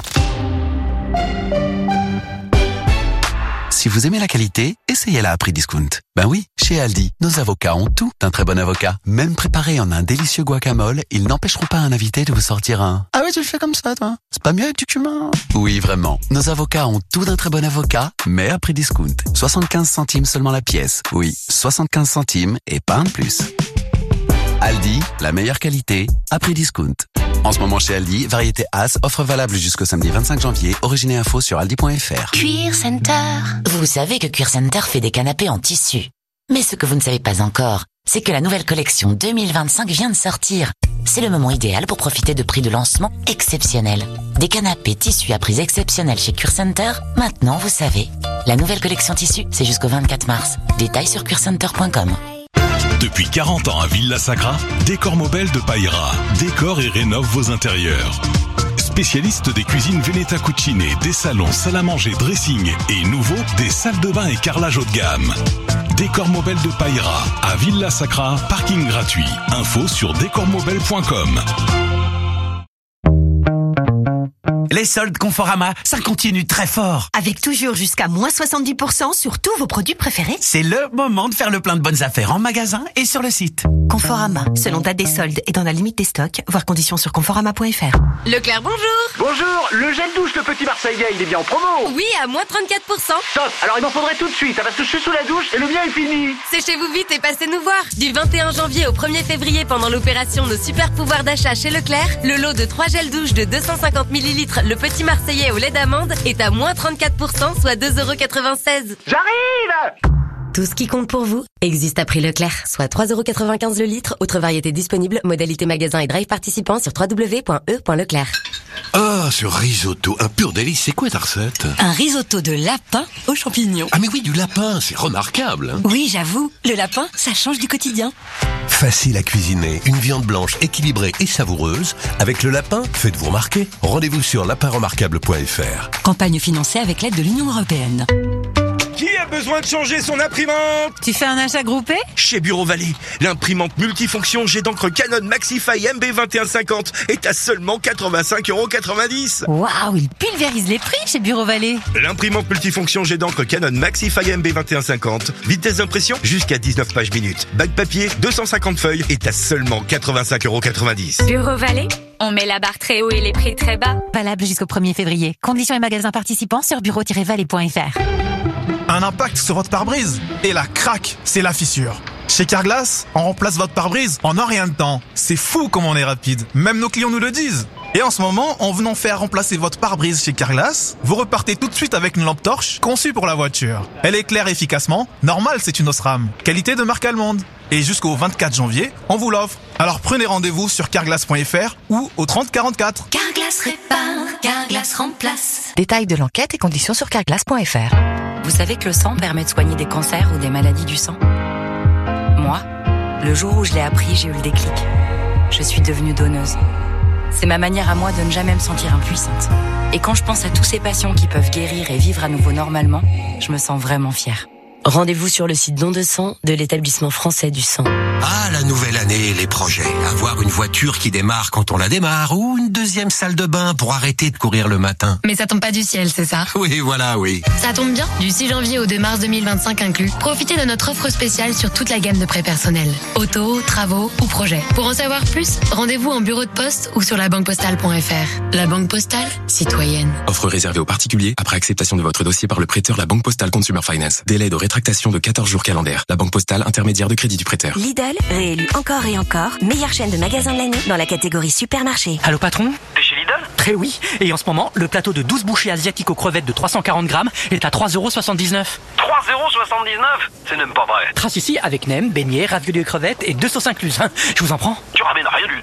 Si vous aimez la qualité, essayez-la à prix discount. Ben oui, chez Aldi, nos avocats ont tout d'un très bon avocat. Même préparés en un délicieux guacamole, ils n'empêcheront pas un invité de vous sortir un « Ah ouais, tu le fais comme ça, toi? C'est pas mieux avec du cumin ?» Oui, vraiment. Nos avocats ont tout d'un très bon avocat, mais à prix discount. soixante-quinze centimes seulement la pièce. Oui, soixante-quinze centimes et pas un de plus. Aldi, la meilleure qualité, à prix discount. En ce moment chez Aldi, variété As, offre valable jusqu'au samedi vingt-cinq janvier. Origine et info sur aldi point f r. Cuir Center. Vous savez que Cuir Center fait des canapés en tissu. Mais ce que vous ne savez pas encore, c'est que la nouvelle collection deux mille vingt-cinq vient de sortir. C'est le moment idéal pour profiter de prix de lancement exceptionnels. Des canapés tissus à prix exceptionnels chez Cuir Center, maintenant vous savez. La nouvelle collection tissu, c'est jusqu'au vingt-quatre mars. Détails sur cuir center point com. Depuis quarante ans à Villa Sacra, Décor Mobile de Paira décore et rénove vos intérieurs. Spécialiste des cuisines Veneta Cucine, des salons, salle à manger, dressing et nouveau, des salles de bain et carrelage haut de gamme. Décor Mobile de Paira à Villa Sacra, parking gratuit. Info sur décor mobile point com. Les soldes Conforama, ça continue très fort. Avec toujours jusqu'à moins soixante-dix pour cent sur tous vos produits préférés. C'est le moment de faire le plein de bonnes affaires en magasin et sur le site. Conforama, selon date des soldes et dans la limite des stocks, voir conditions sur conforama point f r. Leclerc, bonjour. Bonjour, le gel douche, le petit Marseillais, il est bien en promo. Oui, à moins trente-quatre pour cent. Top, alors il m'en faudrait tout de suite, parce que je suis sous la douche et le mien est fini. Séchez-vous vite et passez nous voir. Du vingt et un janvier au premier février, pendant l'opération Nos super pouvoirs d'achat chez Leclerc, le lot de trois gels douche de deux cent cinquante millilitres, le petit Marseillais au lait d'amande, est à moins trente-quatre pour cent, soit deux euros quatre-vingt-seize. J'arrive! Tout ce qui compte pour vous existe à prix Leclerc, soit trois euros quatre-vingt-quinze le litre. Autre variété disponible, modalité magasin et drive participant sur w w w point e point leclerc. Ah, ce risotto, un pur délice. C'est quoi ta recette? Un risotto de lapin aux champignons. Ah mais oui, du lapin, c'est remarquable. Hein. Oui, j'avoue, le lapin, ça change du quotidien. Facile à cuisiner, une viande blanche équilibrée et savoureuse. Avec le lapin, faites-vous remarquer. Rendez-vous sur lapin remarquable point f r. Campagne financée avec l'aide de l'Union européenne. Qui a besoin de changer son imprimante? Tu fais un achat groupé? Chez Bureau Vallée, l'imprimante multifonction jet d'encre Canon Maxify M B vingt et un cinquante est à seulement quatre-vingt-cinq euros quatre-vingt-dix. Waouh, il pulvérise les prix chez Bureau Vallée. L'imprimante multifonction jet d'encre Canon Maxify M B vingt et un cinquante, vitesse d'impression jusqu'à dix-neuf pages minutes. Bac papier, deux cent cinquante feuilles est à seulement quatre-vingt-cinq euros quatre-vingt-dix. Bureau Vallée, on met la barre très haut et les prix très bas. Valable jusqu'au premier février. Conditions et magasins participants sur bureau tiret vallée point f r. Un impact sur votre pare-brise et la craque, c'est la fissure. Chez Carglass, on remplace votre pare-brise en un rien de temps. C'est fou comme on est rapide. Même nos clients nous le disent. Et en ce moment, en venant faire remplacer votre pare-brise chez Carglass, vous repartez tout de suite avec une lampe torche conçue pour la voiture. Elle éclaire efficacement. Normal, c'est une Osram. Qualité de marque allemande. Et jusqu'au vingt-quatre janvier, on vous l'offre. Alors prenez rendez-vous sur carglass point f r ou au trente quarante-quatre. Carglass répare, Carglass remplace. Détails de l'enquête et conditions sur carglass point f r. Vous savez que le sang permet de soigner des cancers ou des maladies du sang? Moi, le jour où je l'ai appris, j'ai eu le déclic. Je suis devenue donneuse. C'est ma manière à moi de ne jamais me sentir impuissante. Et quand je pense à tous ces patients qui peuvent guérir et vivre à nouveau normalement, je me sens vraiment fière. Rendez-vous sur le site Don de sang de l'établissement français du sang. Ah, la nouvelle année, les projets. Avoir une voiture qui démarre quand on la démarre ou une deuxième salle de bain pour arrêter de courir le matin. Mais ça tombe pas du ciel, c'est ça? Oui, voilà, oui. Ça tombe bien, du six janvier au deux mars deux mille vingt-cinq inclus, profitez de notre offre spéciale sur toute la gamme de prêts personnels. Auto, travaux ou projets. Pour en savoir plus, rendez-vous en bureau de poste ou sur la banque postale point f r. La Banque Postale, citoyenne. Offre réservée aux particuliers après acceptation de votre dossier par le prêteur La Banque Postale Consumer Finance. Délai de rétractation de quatorze jours calendaires. La Banque Postale, intermédiaire de crédit du prêteur. Lidl, réélu encore et encore, meilleure chaîne de magasins de l'année dans la catégorie supermarché. Allô patron? T'es chez Lidl? Très oui. Et en ce moment, le plateau de douze bouchées asiatiques aux crevettes de trois cent quarante grammes est à trois euros soixante-dix-neuf. trois euros soixante-dix-neuf? C'est même pas vrai. Trace ici avec nem, beignets, raviolis aux crevettes et deux sauces incluses. Hein. Je vous en prends? Tu ramènes rien du tout.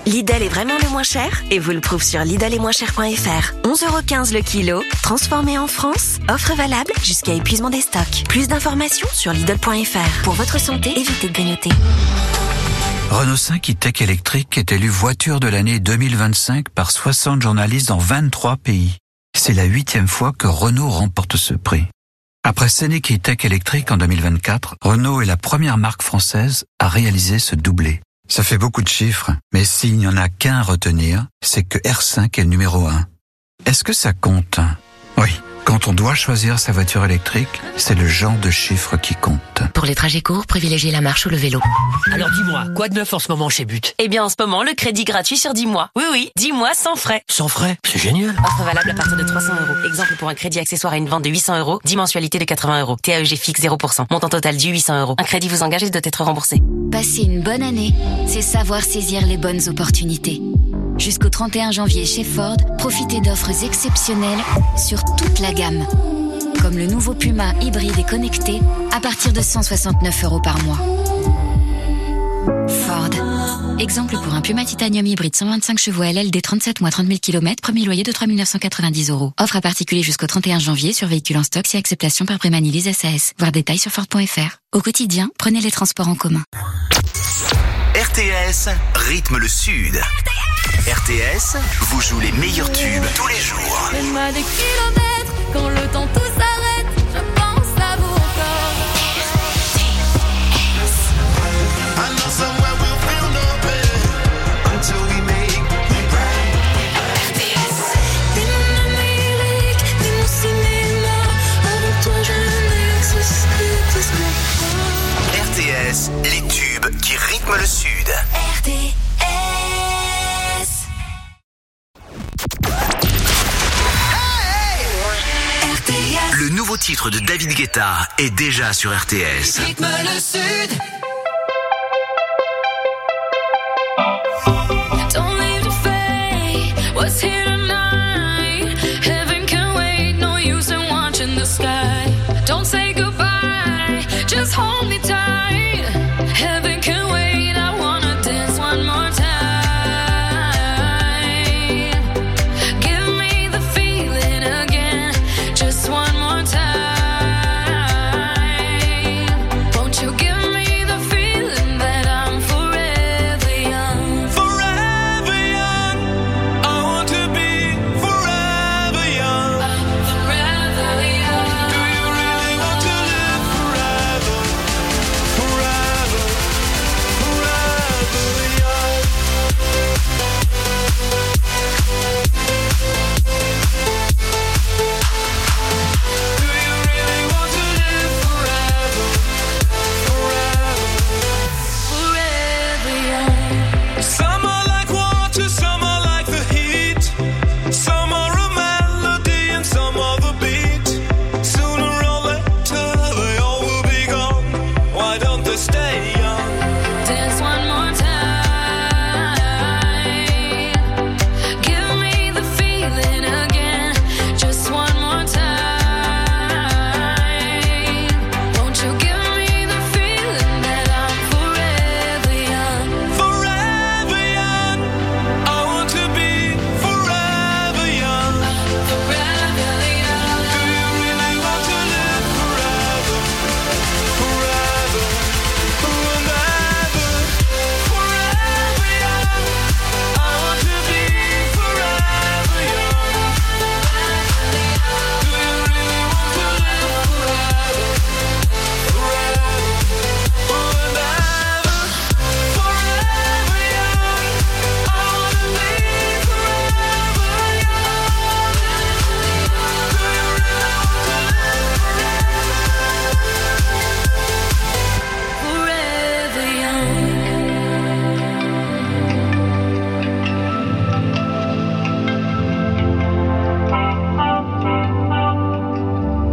Lidl est vraiment le moins cher et vous le prouve sur Lidl et moins cher point f r. onze euros quinze le kilo, transformé en France. Offre valable jusqu'à épuisement des stocks. Plus d'informations sur Lidl point f r. Pour votre santé, évitez de grignoter. Renault cinq e-Tech électrique est élu voiture de l'année deux mille vingt-cinq par soixante journalistes dans vingt-trois pays. C'est la huitième fois que Renault remporte ce prix. Après Scénic e-Tech électrique en deux mille vingt-quatre, Renault est la première marque française à réaliser ce doublé. Ça fait beaucoup de chiffres, mais s'il n'y en a qu'un à retenir, c'est que R cinq est le numéro un. Est-ce que ça compte? Oui. Quand on doit choisir sa voiture électrique, c'est le genre de chiffre qui compte. Pour les trajets courts, privilégiez la marche ou le vélo. Alors dis-moi, quoi de neuf en ce moment chez But? Eh bien en ce moment, le crédit gratuit sur dix mois. Oui oui, dix mois sans frais. Sans frais? C'est génial. Offre valable à partir de trois cents euros. Exemple pour un crédit accessoire à une vente de huit cents euros, dix mensualités de quatre-vingts euros. T A E G fixe zéro pour cent. Montant total du huit cents euros. Un crédit vous engage et doit être remboursé. Passer une bonne année, c'est savoir saisir les bonnes opportunités. Jusqu'au trente et un janvier chez Ford, profitez d'offres exceptionnelles sur toute la gamme. Comme le nouveau Puma hybride et connecté à partir de cent soixante-neuf euros par mois. Ford. Exemple pour un Puma Titanium hybride cent vingt-cinq chevaux L L D trente-sept mois trente mille kilomètres, premier loyer de trois mille neuf cent quatre-vingt-dix euros. Offre à particulier jusqu'au trente et un janvier sur véhicule en stock si acceptation par Prémani Lease S A S. Voir détails sur Ford point f r. Au quotidien, prenez les transports en commun. R T S rythme le Sud. R T S vous joue les meilleurs tubes tous les jours. Fais-moi des kilomètres quand le temps tout s'arrête. Je pense à vous encore. I know somewhere we'll feel no pain until we make it right. R T S. T'es mon Amérique, t'es mon cinéma. Avec toi je n'existe que ce que R T S, les tubes qui rythment le Sud. R T S. Le nouveau titre de David Guetta est déjà sur R T S. Rythme le Sud.